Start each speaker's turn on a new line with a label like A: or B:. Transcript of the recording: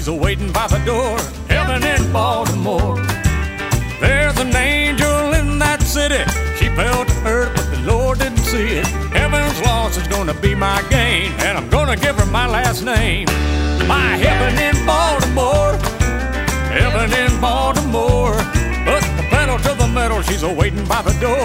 A: she's a-waiting by the door. Heaven in Baltimore. There's an angel in that city. She fell to earth, but the Lord didn't see it. Heaven's loss is gonna be my gain, and I'm gonna give her my last name. My heaven in Baltimore. Heaven in Baltimore. Put the pedal to the metal, she's a-waiting by the door.